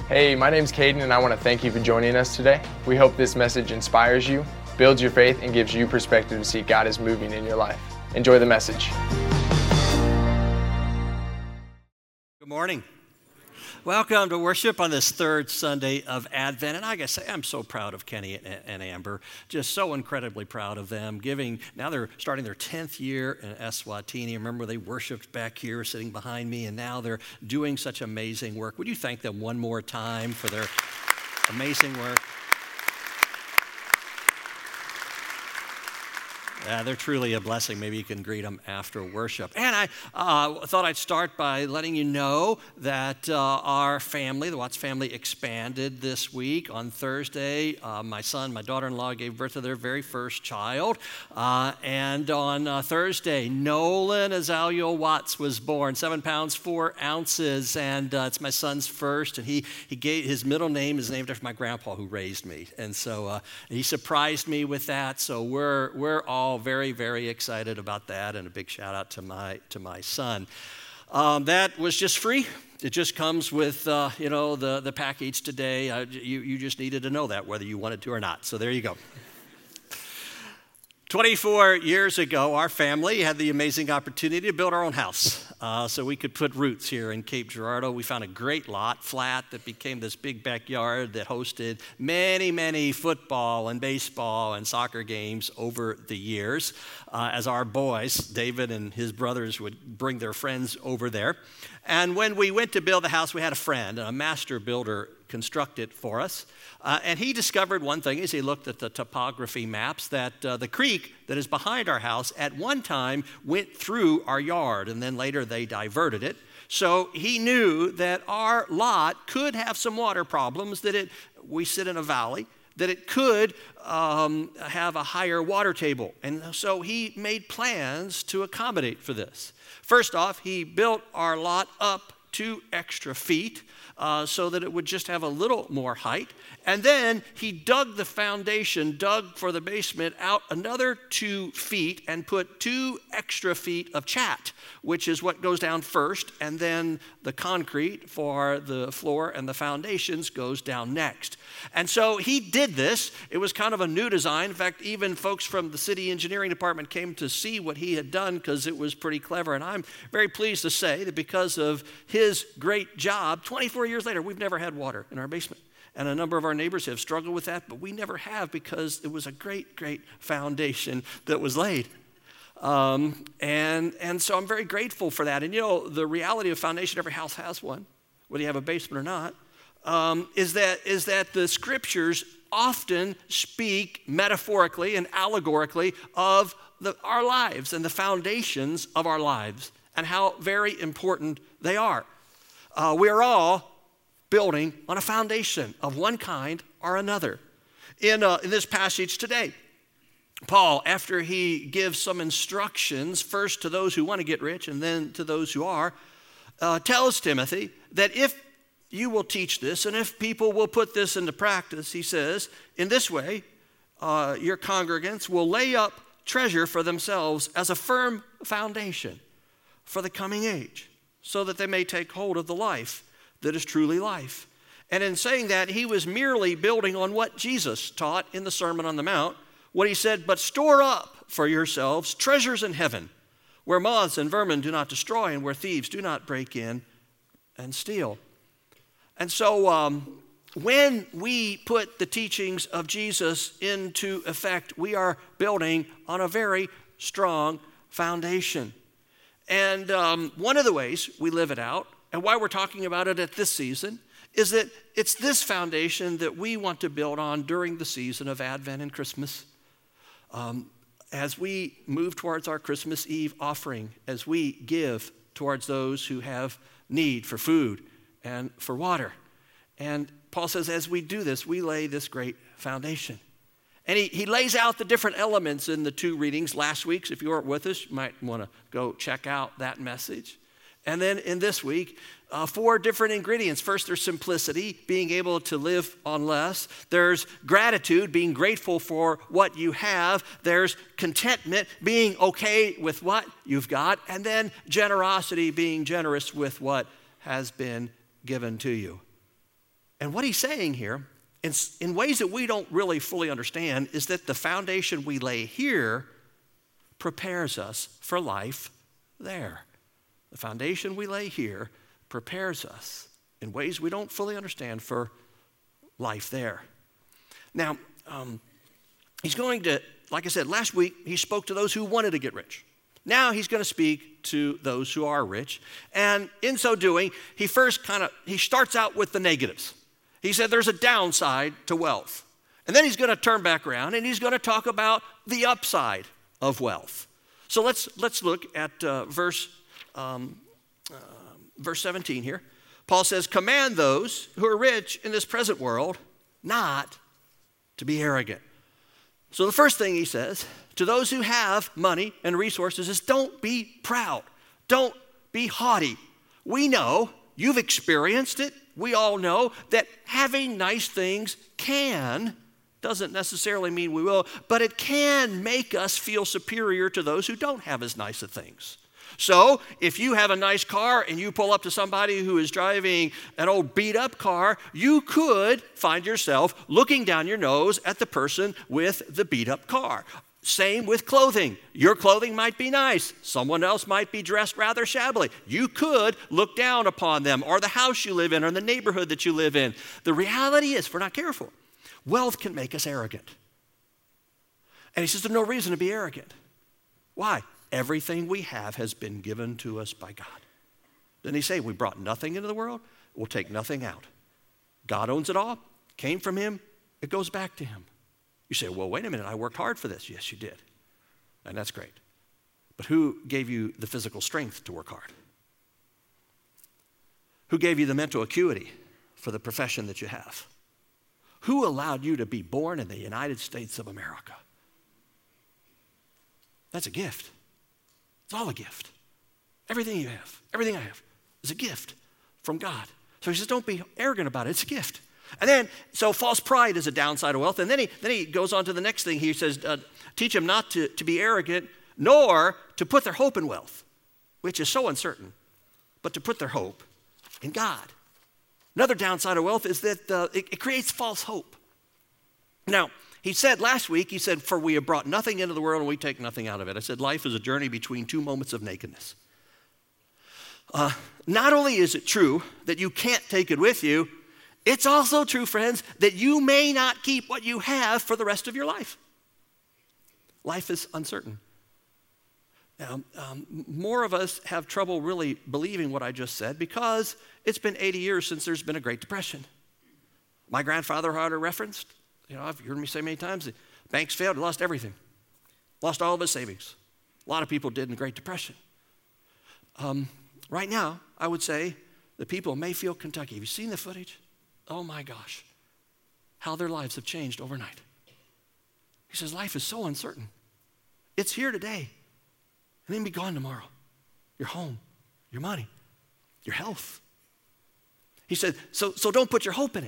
Hey, my name's Caden, and I want to thank you for joining us today. We hope this message inspires you, builds your faith, and gives you perspective to see God is moving in your life. Enjoy the message. Good morning. Welcome to worship on this third Sunday of Advent. And I gotta say, I'm so proud of Kenny and Amber. Just so incredibly proud of them. Now they're starting their 10th year in Eswatini. Remember, they worshiped back here sitting behind me, and now they're doing such amazing work. Would you thank them one more time for their amazing work? They're truly a blessing. Maybe you can greet them after worship. And I thought I'd start by letting you know that our family, the Watts family, expanded this week. On Thursday, my daughter-in-law gave birth to their very first child. And on Thursday, Nolan Azaleo Watts was born, 7 pounds, 4 ounces. And it's my son's first. And he gave his middle name is named after my grandpa who raised me. And so he surprised me with that. So we're all very, very excited about that, and a big shout out to my son. That was just free. It just comes with the package today. You just needed to know that whether you wanted to or not. So there you go. 24 years ago, our family had the amazing opportunity to build our own house. So we could put roots here in Cape Girardeau. We found a great lot, flat, that became this big backyard that hosted many, many football and baseball and soccer games over the years. As our boys, David and his brothers, would bring their friends over there. And when we went to build the house, we had a friend, a master builder, construct it for us. And he discovered one thing as he looked at the topography maps, that the creek that is behind our house at one time went through our yard, and then later they diverted it. So he knew that our lot could have some water problems, we sit in a valley, that it could have a higher water table. And so he made plans to accommodate for this. First off, he built our lot up 2 extra feet so that it would just have a little more height. And then he dug for the basement out another 2 feet and put 2 extra feet of chat, which is what goes down first, and then the concrete for the floor and the foundations goes down next. And so he did this. It was kind of a new design. In fact, even folks from the city engineering department came to see what he had done because it was pretty clever. And I'm very pleased to say that because of his great job, 24 years later, we've never had water in our basement. And a number of our neighbors have struggled with that, but we never have because it was a great, great foundation that was laid. And so I'm very grateful for that. And the reality of foundation, every house has one, whether you have a basement or not, is that the scriptures often speak metaphorically and allegorically of our lives and the foundations of our lives and how very important they are. We are all building on a foundation of one kind or another. In this passage today, Paul, after he gives some instructions, first to those who want to get rich and then to those who are, tells Timothy that if you will teach this and if people will put this into practice, he says, in this way, your congregants will lay up treasure for themselves as a firm foundation for the coming age, so that they may take hold of the life that is truly life. And in saying that, he was merely building on what Jesus taught in the Sermon on the Mount, what he said, but store up for yourselves treasures in heaven, where moths and vermin do not destroy and where thieves do not break in and steal. And so when we put the teachings of Jesus into effect, we are building on a very strong foundation. And one of the ways we live it out, and why we're talking about it at this season, is that it's this foundation that we want to build on during the season of Advent and Christmas. As we move towards our Christmas Eve offering, as we give towards those who have need for food and for water. And Paul says, as we do this, we lay this great foundation. And he lays out the different elements in the 2 readings last week. So if you weren't with us, you might want to go check out that message. And then in this week, 4 different ingredients. First, there's simplicity, being able to live on less. There's gratitude, being grateful for what you have. There's contentment, being okay with what you've got. And then generosity, being generous with what has been given to you. And what he's saying here, in ways that we don't really fully understand, is that the foundation we lay here prepares us for life there. The foundation we lay here prepares us in ways we don't fully understand for life there. Now, he's going to, like I said, last week he spoke to those who wanted to get rich. Now he's going to speak to those who are rich. And in so doing, he starts out with the negatives. He said there's a downside to wealth. And then he's going to turn back around and he's going to talk about the upside of wealth. So let's look at verse 17 here. Paul says, command those who are rich in this present world not to be arrogant. So the first thing he says to those who have money and resources is don't be proud. Don't be haughty. We know, you've experienced it, we all know that having nice things doesn't necessarily mean we will, but it can make us feel superior to those who don't have as nice of things. So if you have a nice car and you pull up to somebody who is driving an old beat up car, you could find yourself looking down your nose at the person with the beat up car. Same with clothing. Your clothing might be nice. Someone else might be dressed rather shabbily. You could look down upon them, or the house you live in, or the neighborhood that you live in. The reality is, if we're not careful, wealth can make us arrogant. And he says there's no reason to be arrogant. Why? Everything we have has been given to us by God. Didn't he say we brought nothing into the world? We'll take nothing out. God owns it all. Came from him. It goes back to him. You say, well, wait a minute. I worked hard for this. Yes, you did. And that's great. But who gave you the physical strength to work hard? Who gave you the mental acuity for the profession that you have? Who allowed you to be born in the United States of America? That's a gift. It's all a gift. Everything you have, everything I have is a gift from God. So he says, don't be arrogant about it. It's a gift. And then, so false pride is a downside of wealth. And then he goes on to the next thing. He says, teach them not to be arrogant, nor to put their hope in wealth, which is so uncertain, but to put their hope in God. Another downside of wealth is that it creates false hope. Now, he said last week, for we have brought nothing into the world and we take nothing out of it. I said life is a journey between two moments of nakedness. Not only is it true that you can't take it with you, it's also true, friends, that you may not keep what you have for the rest of your life. Life is uncertain. Now, more of us have trouble really believing what I just said because it's been 80 years since there's been a Great Depression. My grandfather had referenced, I've heard me say many times, that banks failed, lost everything. Lost all of his savings. A lot of people did in the Great Depression. Right now, I would say the people of Mayfield, Kentucky, have you seen the footage? Oh my gosh, how their lives have changed overnight. He says life is so uncertain. It's here today and then be gone tomorrow. Your home, your money, your health. He said, so don't put your hope in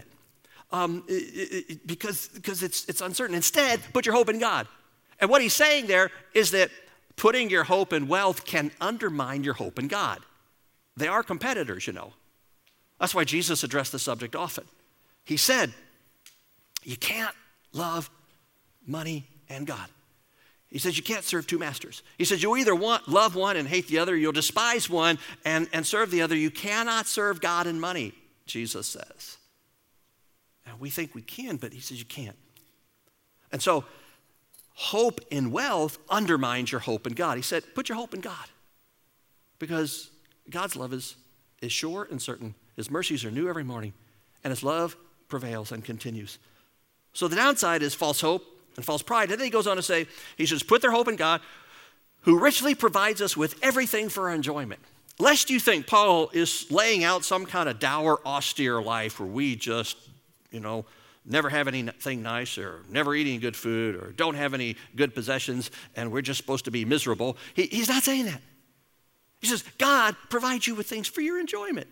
it because it's uncertain. Instead, put your hope in God. And what he's saying there is that putting your hope in wealth can undermine your hope in God. They are competitors, That's why Jesus addressed the subject often. He said, you can't love money and God. He says you can't serve two masters. He says you'll either love one and hate the other, you'll despise one and serve the other. You cannot serve God and money, Jesus says. And we think we can, but he says you can't. And so hope in wealth undermines your hope in God. He said, put your hope in God because God's love is sure and certain. His mercies are new every morning, and his love prevails and continues. So the downside is false hope and false pride. And then he goes on to say, he says, put their hope in God, who richly provides us with everything for our enjoyment. Lest you think Paul is laying out some kind of dour, austere life where we just, never have anything nice or never eating good food or don't have any good possessions and we're just supposed to be miserable. He's not saying that. He says, God provides you with things for your enjoyment.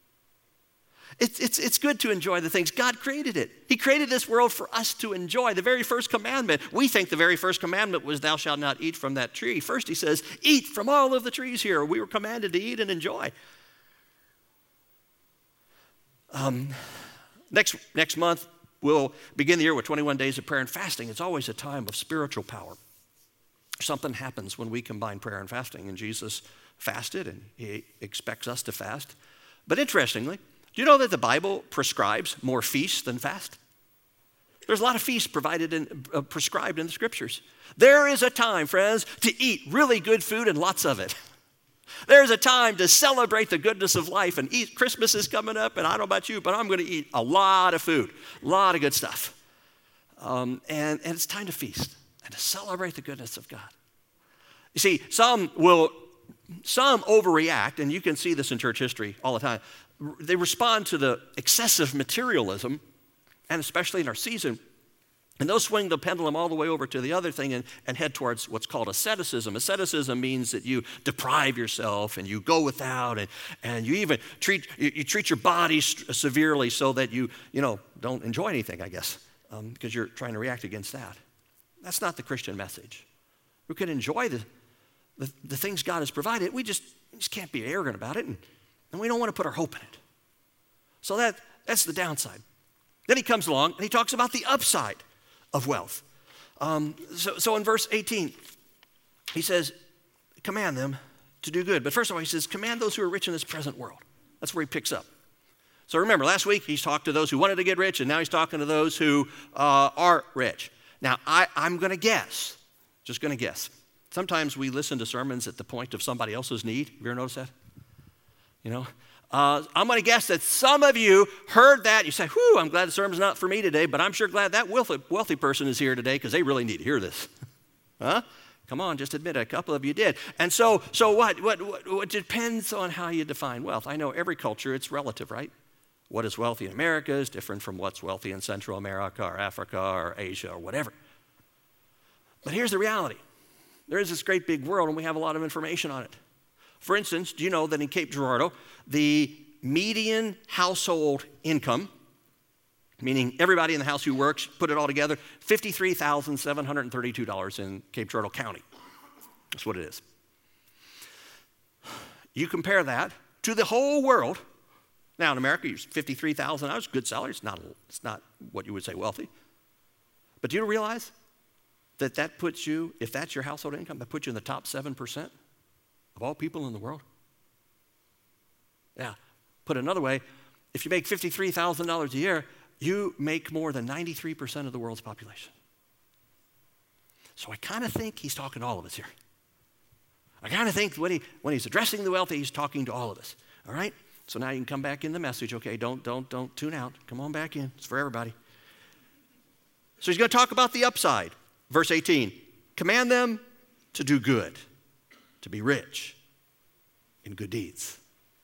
It's good to enjoy the things. God created it. He created this world for us to enjoy. The very first commandment, we think the very first commandment was thou shalt not eat from that tree. First he says, eat from all of the trees here. We were commanded to eat and enjoy. Next month, we'll begin the year with 21 days of prayer and fasting. It's always a time of spiritual power. Something happens when we combine prayer and fasting, and Jesus fasted, and he expects us to fast. But interestingly, do you know that the Bible prescribes more feasts than fast? There's a lot of feasts prescribed in the scriptures. There is a time, friends, to eat really good food and lots of it. There's a time to celebrate the goodness of life and eat. Christmas is coming up, and I don't know about you, but I'm going to eat a lot of food, a lot of good stuff. And it's time to feast and to celebrate the goodness of God. You see, some overreact, and you can see this in church history all the time. They respond to the excessive materialism, and especially in our season, and they'll swing the pendulum all the way over to the other thing and head towards what's called asceticism. Asceticism means that you deprive yourself and you go without, and you even treat your body severely so that you don't enjoy anything, I guess, because you're trying to react against that. That's not the Christian message. We can enjoy the things God has provided. We just can't be arrogant about it, and we don't want to put our hope in it. So that's the downside. Then he comes along and he talks about the upside of wealth. So in verse 18, he says, command them to do good. But first of all, he says, command those who are rich in this present world. That's where he picks up. So remember, last week he's talked to those who wanted to get rich, and now he's talking to those who are rich. Now, I'm going to guess, just going to guess. Sometimes we listen to sermons at the point of somebody else's need. Have you ever noticed that? I'm going to guess that some of you heard that. You say, whew, I'm glad the sermon's not for me today, but I'm sure glad that wealthy person is here today because they really need to hear this. Huh? Come on, just admit it. A couple of you did. And so what depends on how you define wealth. I know every culture, it's relative, right? What is wealthy in America is different from what's wealthy in Central America or Africa or Asia or whatever. But here's the reality. There is this great big world, and we have a lot of information on it. For instance, do you know that in Cape Girardeau, the median household income, meaning everybody in the house who works, put it all together, $53,732 in Cape Girardeau County. That's what it is. You compare that to the whole world. Now in America, you use $53,000, good salary. It's not what you would say wealthy. But do you realize that puts you, if that's your household income, that puts you in the top 7% of all people in the world? Yeah. Put another way, if you make $53,000 a year, you make more than 93% of the world's population. So I kind of think he's talking to all of us here. I kind of think when he's addressing the wealthy, he's talking to all of us. All right? So now you can come back in the message. Okay, don't tune out. Come on back in. It's for everybody. So he's going to talk about the upside. Verse 18, command them to do good, to be rich in good deeds.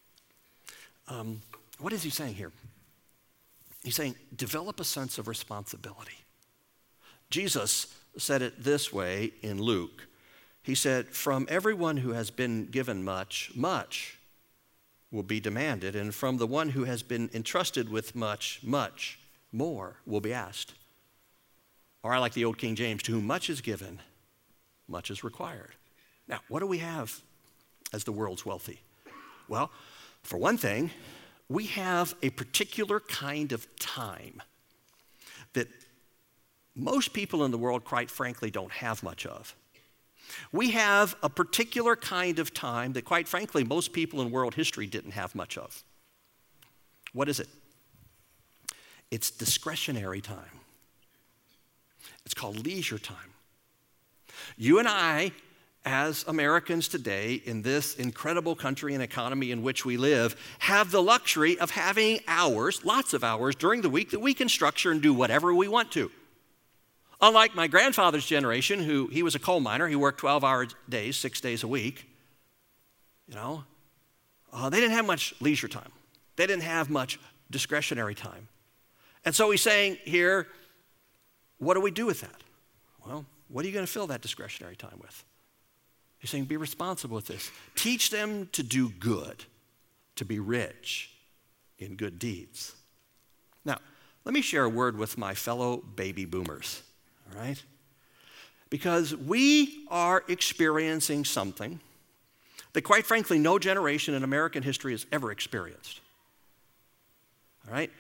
What is he saying here? He's saying develop a sense of responsibility. Jesus said it this way in Luke. He said, from everyone who has been given much, much will be demanded, and from the one who has been entrusted with much, much more will be asked. Or I like the old King James, to whom much is given, much is required. Now, what do we have as the world's wealthy? Well, for one thing, we have a particular kind of time that most people in the world, quite frankly, don't have much of. We have a particular kind of time that, quite frankly, most people in world history didn't have much of. What is it? It's discretionary time. It's called leisure time. You and I, as Americans today, in this incredible country and economy in which we live, have the luxury of having hours, lots of hours during the week that we can structure and do whatever we want to. Unlike my grandfather's generation, he was a coal miner. He worked 12-hour days, 6 days a week. They didn't have much leisure time. They didn't have much discretionary time. And so he's saying here, what do we do with that? Well, what are you going to fill that discretionary time with? He's saying be responsible with this. Teach them to do good, to be rich in good deeds. Now, let me share a word with my fellow baby boomers. All right? Because we are experiencing something that, quite frankly, no generation in American history has ever experienced. All right?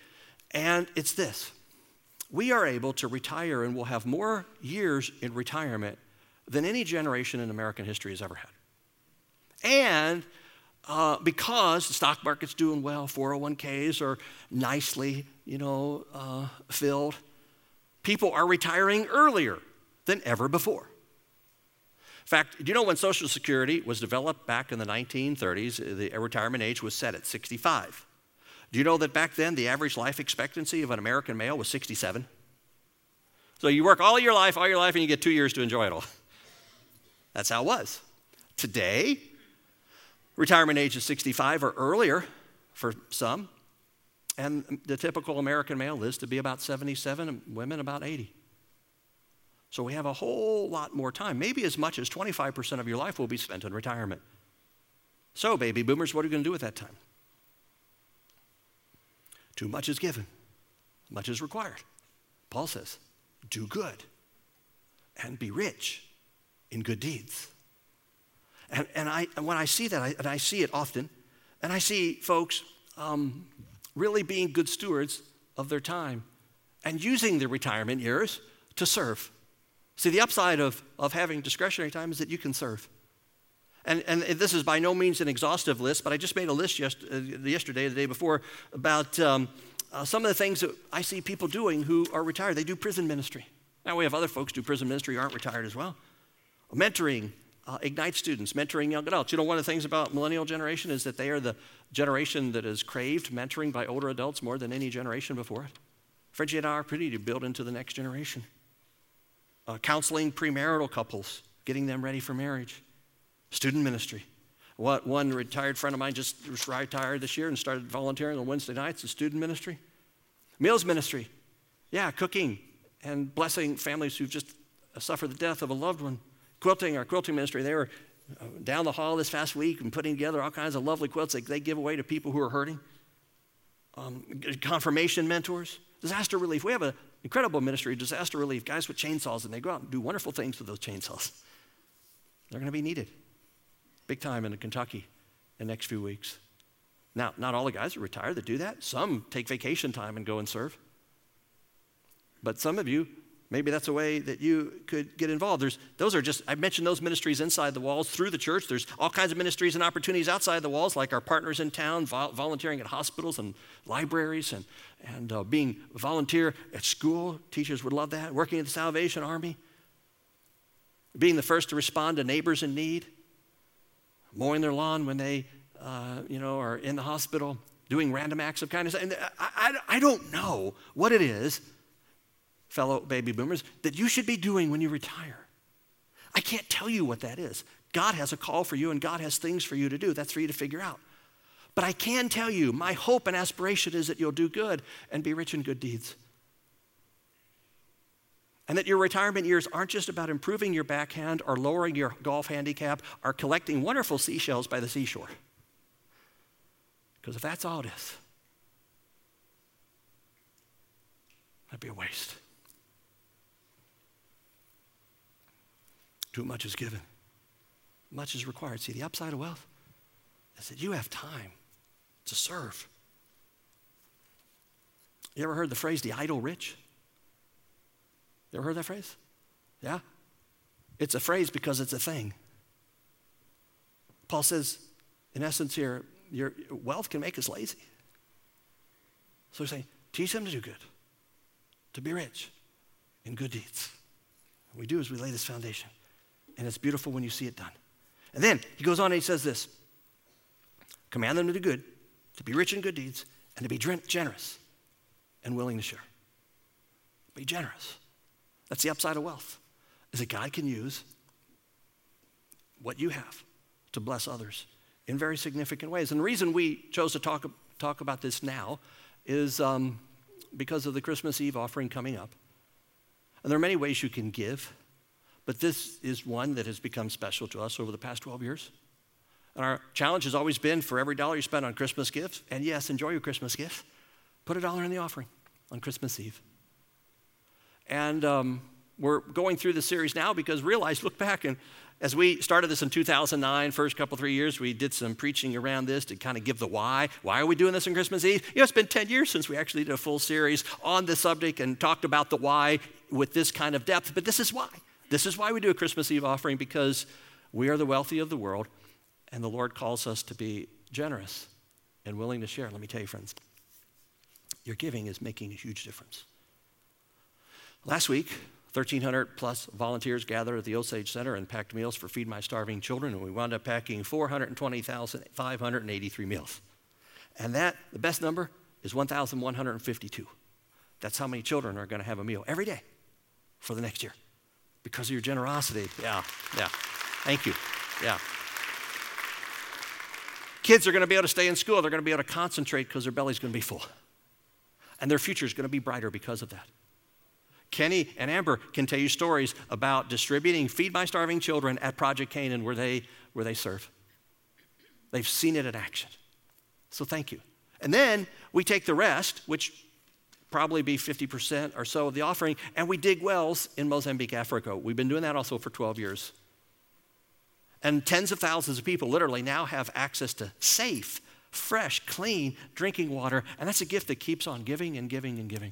And it's this. We are able to retire and we'll have more years in retirement than any generation in American history has ever had. And because the stock market's doing well, 401ks are nicely, filled, people are retiring earlier than ever before. In fact, do you know when Social Security was developed back in the 1930s, the retirement age was set at 65. Do you know that back then the average life expectancy of an American male was 67? So you work all your life, and you get 2 years to enjoy it all. That's how it was. Today, retirement age is 65 or earlier for some, and the typical American male lives to be about 77, and women about 80. So we have a whole lot more time. Maybe as much as 25% of your life will be spent in retirement. So, baby boomers, what are you going to do with that time? Too much is given, much is required. Paul says, do good and be rich in good deeds. And when I see that, and I see it often, and I see folks really being good stewards of their time and using their retirement years to serve. See, the upside of having discretionary time is that you can serve. And this is by no means an exhaustive list, but I just made a list yesterday, the day before, about some of the things that I see people doing who are retired. They do prison ministry. Now we have other folks who do prison ministry who aren't retired as well. Mentoring, Ignite students, mentoring young adults. One of the things about millennial generation is that they are the generation that has craved mentoring by older adults more than any generation before it. Frenchie and I are pretty to build into the next generation. Counseling premarital couples, getting them ready for marriage. Student ministry. One retired friend of mine just retired this year and started volunteering on Wednesday nights in student ministry. Meals ministry. Yeah, cooking and blessing families who've just suffered the death of a loved one. Quilting, our quilting ministry, they were down the hall this past week and putting together all kinds of lovely quilts that they give away to people who are hurting. Confirmation mentors. Disaster relief. We have an incredible ministry, disaster relief, guys with chainsaws, and they go out and do wonderful things with those chainsaws. They're going to be needed big time in Kentucky in the next few weeks. Now, not all the guys are retired that do that. Some take vacation time and go and serve. But some of you, maybe that's a way that you could get involved. I mentioned those ministries inside the walls through the church. There's all kinds of ministries and opportunities outside the walls, like our partners in town, volunteering at hospitals and libraries and being volunteer at school. Teachers would love that. Working at the Salvation Army. Being the first to respond to neighbors in need. Mowing their lawn when they, are in the hospital. Doing random acts of kindness. And I don't know what it is, fellow baby boomers, that you should be doing when you retire. I can't tell you what that is. God has a call for you and God has things for you to do. That's for you to figure out. But I can tell you, my hope and aspiration is that you'll do good and be rich in good deeds. And that your retirement years aren't just about improving your backhand or lowering your golf handicap or collecting wonderful seashells by the seashore. Because if that's all it is, that'd be a waste. Too much is given. Much is required. See, the upside of wealth is that you have time to serve. You ever heard the phrase, the idle rich? You ever heard that phrase? Yeah? It's a phrase because it's a thing. Paul says, in essence here, your wealth can make us lazy. So he's saying, teach them to do good, to be rich in good deeds. What we do is we lay this foundation. And it's beautiful when you see it done. And then he goes on and he says this, command them to do good, to be rich in good deeds, and to be generous and willing to share. Be generous. That's the upside of wealth, is that God can use what you have to bless others in very significant ways. And the reason we chose to talk about this now is because of the Christmas Eve offering coming up. And there are many ways you can give, but this is one that has become special to us over the past 12 years. And our challenge has always been for every dollar you spend on Christmas gifts, and yes, enjoy your Christmas gifts, put $1 in the offering on Christmas Eve. And We're going through the series now because realize, look back, and as we started this in 2009, first couple, 3 years, we did some preaching around this to kind of give the why. Why are we doing this on Christmas Eve? It's been 10 years since we actually did a full series on this subject and talked about the why with this kind of depth, but this is why. This is why we do a Christmas Eve offering, because we are the wealthy of the world, and the Lord calls us to be generous and willing to share. Let me tell you, friends, your giving is making a huge difference. Last week, 1,300 plus volunteers gathered at the Osage Center and packed meals for Feed My Starving Children, and we wound up packing 420,583 meals. And the best number is 1,152. That's how many children are going to have a meal every day for the next year because of your generosity. Yeah. Thank you. Yeah. Kids are going to be able to stay in school. They're going to be able to concentrate because their belly's going to be full. And their future is going to be brighter because of that. Kenny and Amber can tell you stories about distributing Feed My Starving Children at Project Canaan where they serve. They've seen it in action. So thank you. And then we take the rest, which probably be 50% or so of the offering, and we dig wells in Mozambique, Africa. We've been doing that also for 12 years. And tens of thousands of people literally now have access to safe, fresh, clean drinking water, and that's a gift that keeps on giving and giving and giving.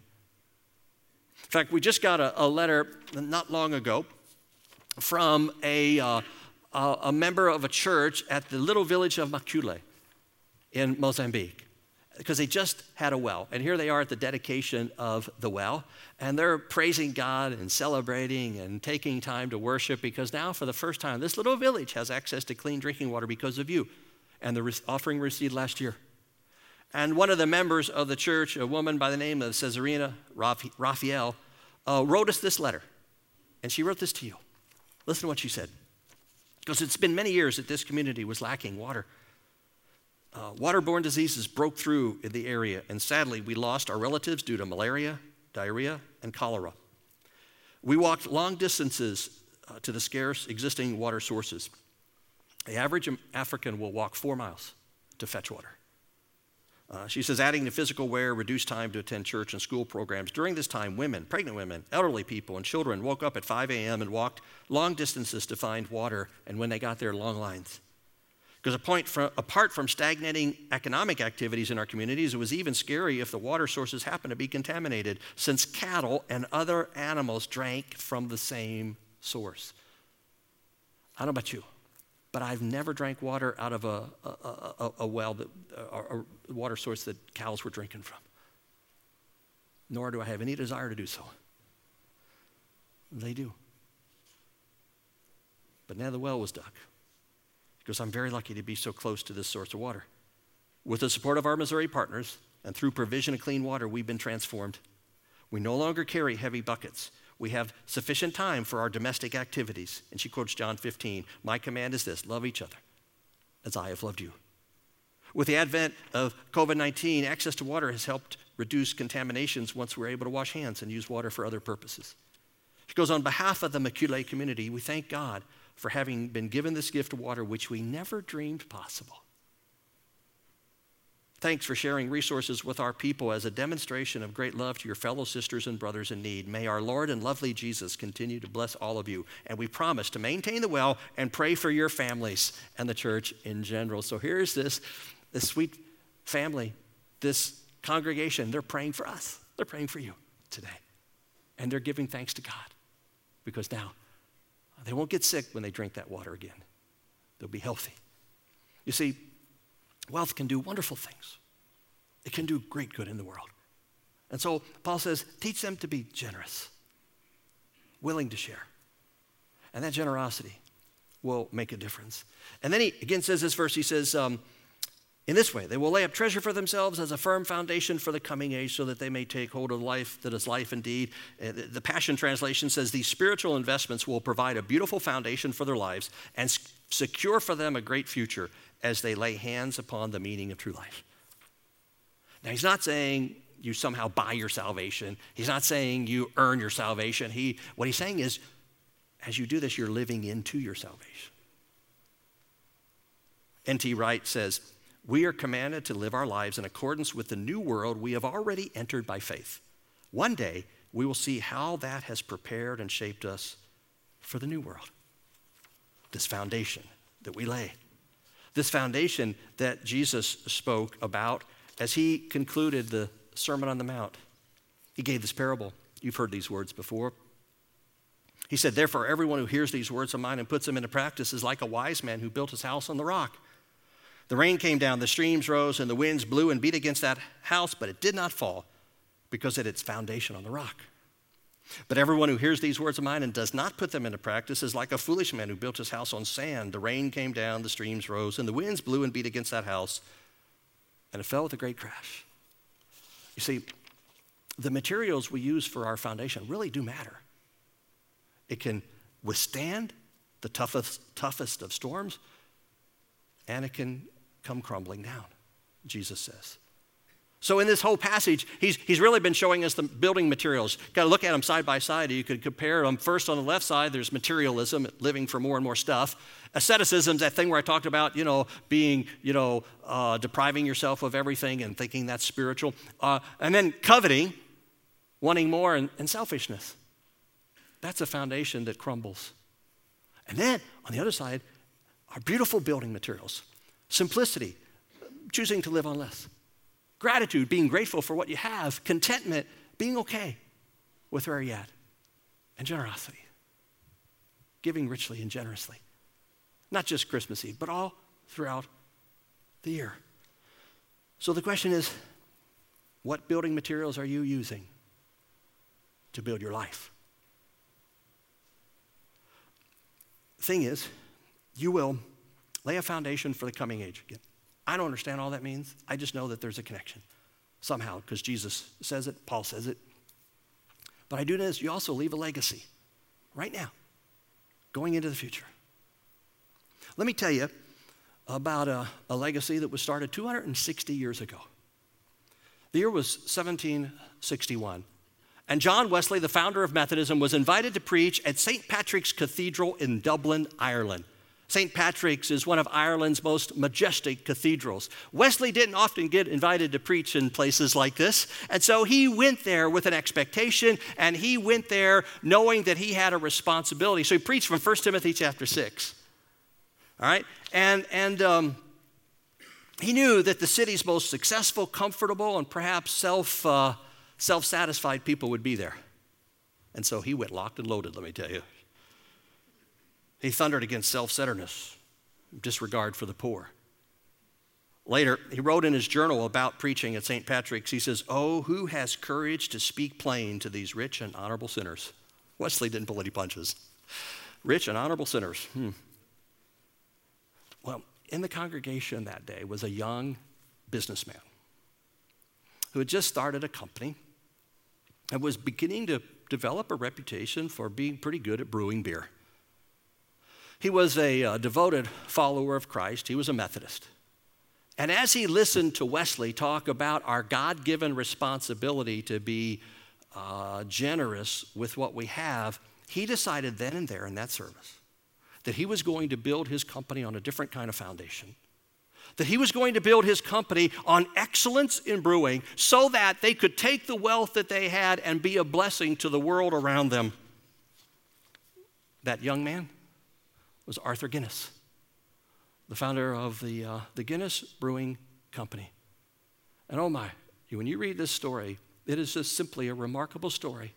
In fact, we just got a letter not long ago from a member of a church at the little village of Macule in Mozambique, because they just had a well. And here they are at the dedication of the well, and they're praising God and celebrating and taking time to worship, because now for the first time, this little village has access to clean drinking water because of you and the offering received last year. And one of the members of the church, a woman by the name of Cesarina Raphael, wrote us this letter. And she wrote this to you. Listen to what she said. Because it's been many years that this community was lacking water. Waterborne diseases broke through in the area, and sadly, we lost our relatives due to malaria, diarrhea, and cholera. We walked long distances to the scarce existing water sources. The average African will walk 4 miles to fetch water. She says, adding to physical wear, reduced time to attend church and school programs. During this time, women, pregnant women, elderly people, and children woke up at 5 a.m. and walked long distances to find water, and when they got there, long lines. Because apart from stagnating economic activities in our communities, it was even scary if the water sources happened to be contaminated, since cattle and other animals drank from the same source. I don't know about you, but I've never drank water out of a well, or a water source that cows were drinking from. Nor do I have any desire to do so. They do. But now the well was dug, because I'm very lucky to be so close to this source of water. With the support of our Missouri partners and through provision of clean water, we've been transformed. We no longer carry heavy buckets. We have sufficient time for our domestic activities. And she quotes John 15, my command is this, love each other as I have loved you. With the advent of COVID-19, access to water has helped reduce contaminations once we're able to wash hands and use water for other purposes. She goes, on behalf of the Macule community, we thank God for having been given this gift of water, which we never dreamed possible. Thanks for sharing resources with our people as a demonstration of great love to your fellow sisters and brothers in need. May our Lord and lovely Jesus continue to bless all of you. And we promise to maintain the well and pray for your families and the church in general. So here's this sweet family, this congregation. They're praying for us. They're praying for you today. And they're giving thanks to God, because now they won't get sick when they drink that water again. They'll be healthy. You see, wealth can do wonderful things. It can do great good in the world. And so Paul says, teach them to be generous, willing to share. And that generosity will make a difference. And then he again says this verse, he says, in this way, they will lay up treasure for themselves as a firm foundation for the coming age, so that they may take hold of life that is life indeed. The Passion Translation says these spiritual investments will provide a beautiful foundation for their lives and secure for them a great future as they lay hands upon the meaning of true life. Now, he's not saying you somehow buy your salvation. He's not saying you earn your salvation. What he's saying is, as you do this, you're living into your salvation. N.T. Wright says, we are commanded to live our lives in accordance with the new world we have already entered by faith. One day, we will see how that has prepared and shaped us for the new world. This foundation that we lay. This foundation that Jesus spoke about as he concluded the Sermon on the Mount. He gave this parable. You've heard these words before. He said, therefore, everyone who hears these words of mine and puts them into practice is like a wise man who built his house on the rock. The rain came down, the streams rose, and the winds blew and beat against that house, but it did not fall because it had its foundation on the rock. But everyone who hears these words of mine and does not put them into practice is like a foolish man who built his house on sand. The rain came down, the streams rose, and the winds blew and beat against that house, and it fell with a great crash. You see, the materials we use for our foundation really do matter. It can withstand the toughest of storms, and it can come crumbling down, Jesus says. So in this whole passage, he's really been showing us the building materials. Got to look at them side by side. You could compare them. First, on the left side, there's materialism, living for more and more stuff. Asceticism, that thing where I talked about, being, depriving yourself of everything and thinking that's spiritual. And then coveting, wanting more, and selfishness. That's a foundation that crumbles. And then, on the other side, are beautiful building materials. Simplicity, choosing to live on less. Gratitude, being grateful for what you have. Contentment, being okay with where you're at. And generosity, giving richly and generously. Not just Christmas Eve, but all throughout the year. So the question is, what building materials are you using to build your life? The thing is, you will lay a foundation for the coming age. Again, I don't understand all that means. I just know that there's a connection somehow because Jesus says it, Paul says it. But I do know this, you also leave a legacy right now, going into the future. Let me tell you about a legacy that was started 260 years ago. The year was 1761. And John Wesley, the founder of Methodism, was invited to preach at St. Patrick's Cathedral in Dublin, Ireland. St. Patrick's is one of Ireland's most majestic cathedrals. Wesley didn't often get invited to preach in places like this, and so he went there with an expectation, and he went there knowing that he had a responsibility. So he preached from 1 Timothy chapter 6, all right? And he knew that the city's most successful, comfortable, and perhaps self-satisfied people would be there. And so he went locked and loaded, let me tell you. He thundered against self-centeredness, disregard for the poor. Later, he wrote in his journal about preaching at St. Patrick's, he says, "Oh, who has courage to speak plain to these rich and honorable sinners?" Wesley didn't pull any punches. Rich and honorable sinners. Well, in the congregation that day was a young businessman who had just started a company and was beginning to develop a reputation for being pretty good at brewing beer. He was a devoted follower of Christ. He was a Methodist. And as he listened to Wesley talk about our God-given responsibility to be generous with what we have, he decided then and there in that service that he was going to build his company on a different kind of foundation, that he was going to build his company on excellence in brewing so that they could take the wealth that they had and be a blessing to the world around them. That young man was Arthur Guinness, the founder of the Guinness Brewing Company. And oh my, when you read this story, it is just simply a remarkable story.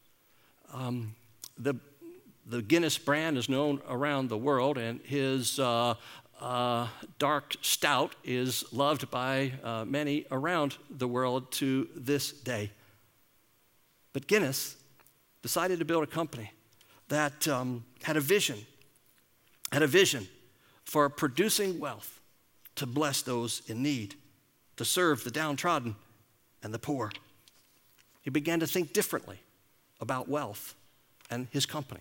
The Guinness brand is known around the world, and his dark stout is loved by many around the world to this day. But Guinness decided to build a company that had a vision for producing wealth to bless those in need, to serve the downtrodden and the poor. He began to think differently about wealth and his company.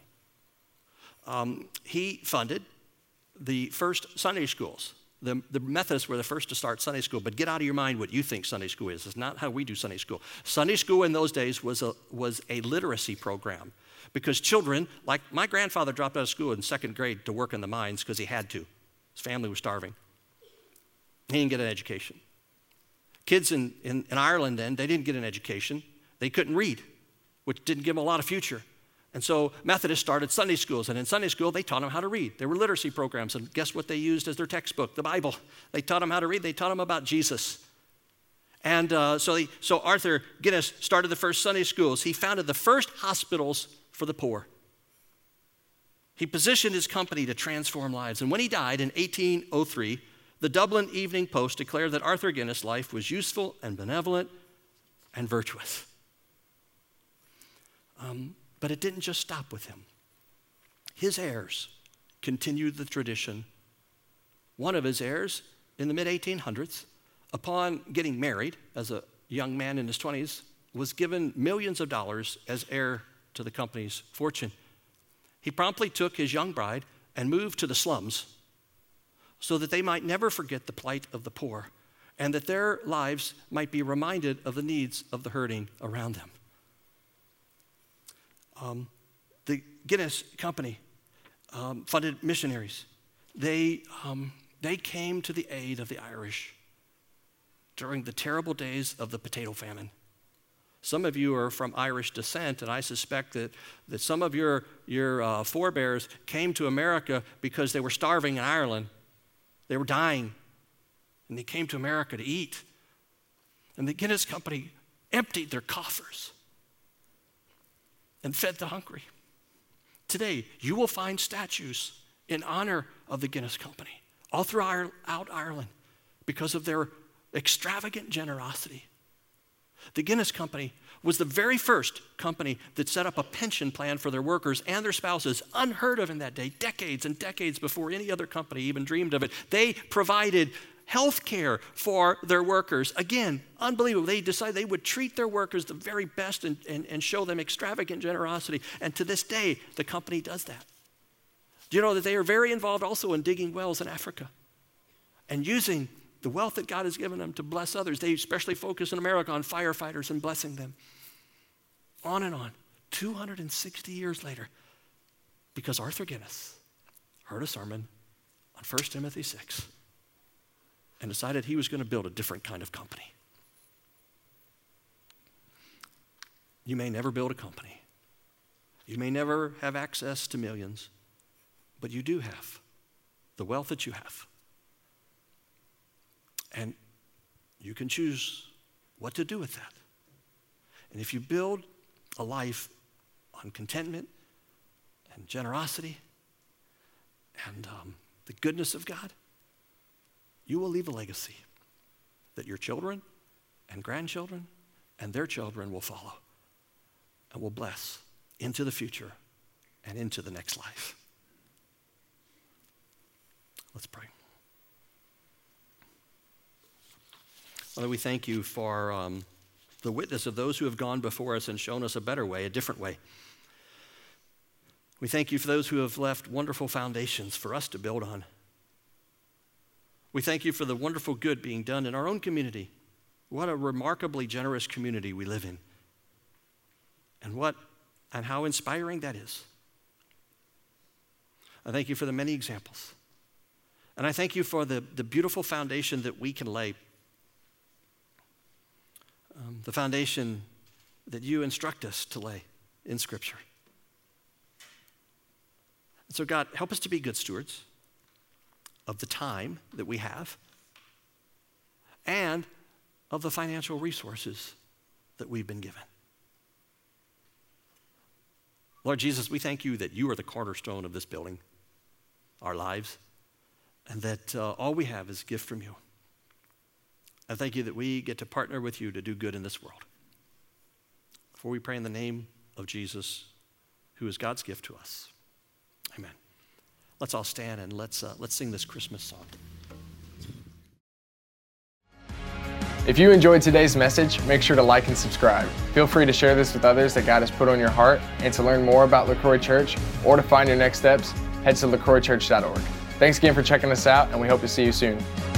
He funded the first Sunday schools. The Methodists were the first to start Sunday school, but get out of your mind what you think Sunday school is. It's not how we do Sunday school. Sunday school in those days was a literacy program because children, like my grandfather dropped out of school in second grade to work in the mines because he had to. His family was starving. He didn't get an education. Kids in Ireland then, they didn't get an education. They couldn't read. which didn't give them a lot of future. And so Methodists started Sunday schools, and in Sunday school, they taught them how to read. There were literacy programs, and guess what they used as their textbook? The Bible. They taught them how to read. They taught them about Jesus. And so Arthur Guinness started the first Sunday schools. He founded the first hospitals for the poor. He positioned his company to transform lives. And when he died in 1803, the Dublin Evening Post declared that Arthur Guinness' life was useful and benevolent and virtuous. But it didn't just stop with him. His heirs continued the tradition. One of his heirs, in the mid-1800s, upon getting married as a young man in his 20s, was given millions of dollars as heir to the company's fortune. He promptly took his young bride and moved to the slums so that they might never forget the plight of the poor and that their lives might be reminded of the needs of the hurting around them. The Guinness Company funded missionaries. They came to the aid of the Irish during the terrible days of the potato famine. Some of you are from Irish descent, and I suspect that some of your forebears came to America because they were starving in Ireland. They were dying, and they came to America to eat. And the Guinness Company emptied their coffers and fed the hungry. Today, you will find statues in honor of the Guinness Company all throughout Ireland because of their extravagant generosity. The Guinness Company was the very first company that set up a pension plan for their workers and their spouses, unheard of in that day, decades and decades before any other company even dreamed of it. They provided health care for their workers. Again, unbelievable. They decided they would treat their workers the very best and show them extravagant generosity. And to this day, the company does that. Do you know that they are very involved also in digging wells in Africa and using the wealth that God has given them to bless others? They especially focus in America on firefighters and blessing them. On and on. 260 years later, because Arthur Guinness heard a sermon on 1 Timothy 6 and decided he was going to build a different kind of company. You may never build a company. You may never have access to millions, but you do have the wealth that you have. And you can choose what to do with that. And if you build a life on contentment and generosity and the goodness of God, you will leave a legacy that your children and grandchildren and their children will follow and will bless into the future and into the next life. Let's pray. Father, we thank you for the witness of those who have gone before us and shown us a better way, a different way. We thank you for those who have left wonderful foundations for us to build on. We thank you for the wonderful good being done in our own community. What a remarkably generous community we live in. And how inspiring that is. I thank you for the many examples. And I thank you for the beautiful foundation that we can lay. The foundation that you instruct us to lay in Scripture. And so God, help us to be good stewards of the time that we have and of the financial resources that we've been given. Lord Jesus, we thank you that you are the cornerstone of this building, our lives, and that all we have is a gift from you. I thank you that we get to partner with you to do good in this world. For we pray in the name of Jesus, who is God's gift to us. Amen. Let's all stand and let's sing this Christmas song. If you enjoyed today's message, make sure to like and subscribe. Feel free to share this with others that God has put on your heart. And to learn more about LaCroix Church or to find your next steps, head to lacroixchurch.org. Thanks again for checking us out, and we hope to see you soon.